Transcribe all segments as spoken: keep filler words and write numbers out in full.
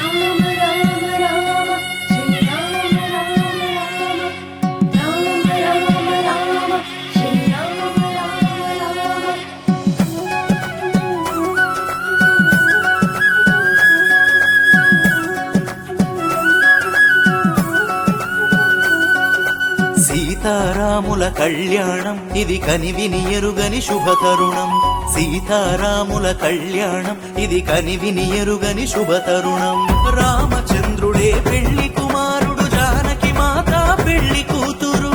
సీతారాముల కళ్యాణం ఇది కనివిని ఎరుగని శుభతరుణం. సీతారాముల కళ్యాణం ఇది కనివిని ఎరుగని శుభతరుణం. రామచంద్రుడే పెళ్లి కుమారుడు, జానకి మాత పెళ్లి కూతురు.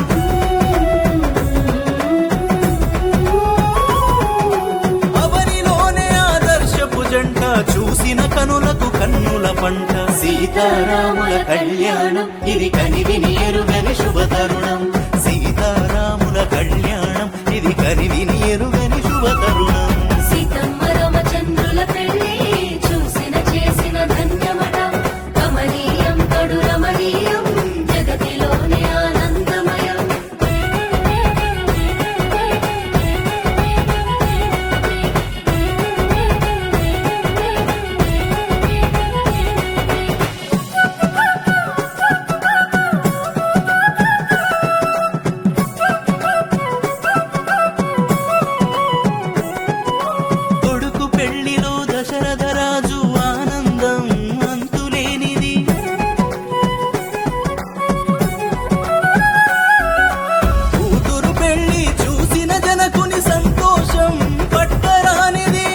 అవనిలోనే ఆదర్శపు జంట, చూసిన కనులకు కన్నుల పంట. సీతారాముల కళ్యాణం ఇది కనివిని ఎరుగని శుభతరుణం. సీతారాముల కళ్యాణం ఇది కనివిని ఎరుగని శుభతరుణం. సీతమ్మ రామచంద్రుల పెళ్లి చూసిన చేసిన ధన్యమట. కమనీయం కడు రమణీయం, జగతిలోనే ఆనందమయం. కొడుకు పెళ్లిలో దశరథరాజు ఆనందం అంతులేనిది. కూతురు పెళ్లి చూసిన జనకుని సంతోషం పట్టరానిది.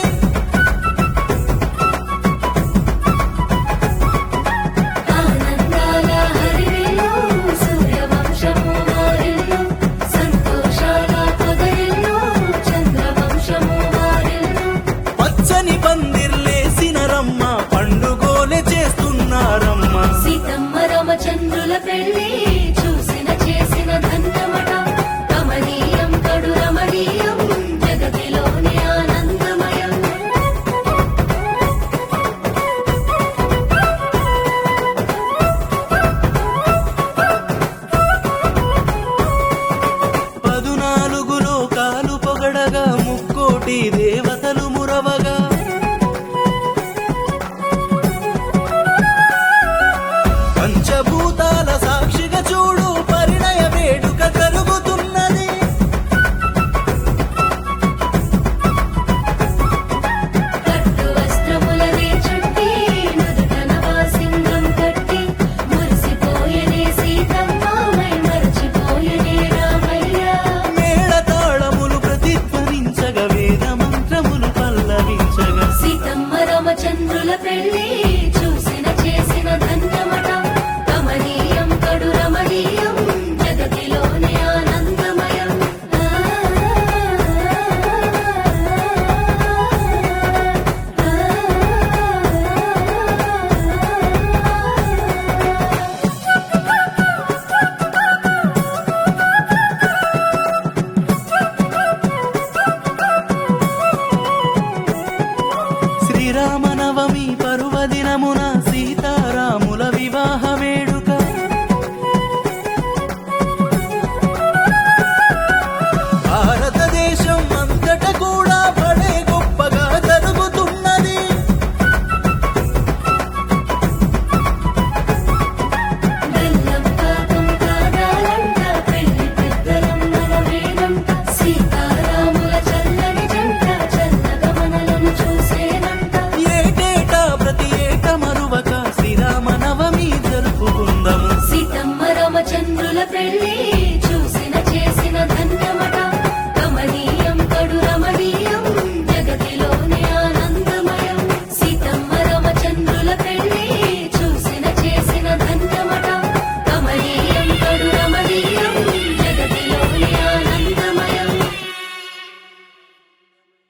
ఆనందాల హరివిల్లు, సూర్యవంశము వారిల్లు. సంతోషాల పొదరిల్లు, చంద్రవంశము వారిల్లు. పచ్చని పందిర్లేసిన రమ్మ, పండుగోలే చేస్తున్నారమ్మ. సీతమ్మ రామచంద్రుల పెళ్లి చూసిన చేసిన ధన్యమట. కమనీయం కడు రమణీయం, జగతిలోనే ఆనందమయం. పదునాలుగు లోకాలు పొగడగా, ముక్కోటి దేవతలు మురవగా. పంచభూతాల సాక్షిగా చూడు, పరిణయ వేడుక జరుగుతున్నది. కట్టు వస్త్రములనే చుట్టి, నుదుట నవాసింగం కట్టి. మురిసిపోయనే సీతమ్మ, మై మరచిపోయనే రామయ్య. మేళతాళములు ప్రతిధ్వనించగా, వేద మంత్రములు పల్లవించగా. సీతమ్మ రామచంద్రుల పెళ్లి చూసిన చేసిన ధన్యమట. కమనీయం కడు రమణీయం, జగతిలోనే ఆనందమయం. ఆ, శ్రీరామనవమి పర్వదినమున సీతారాముల వివాహమే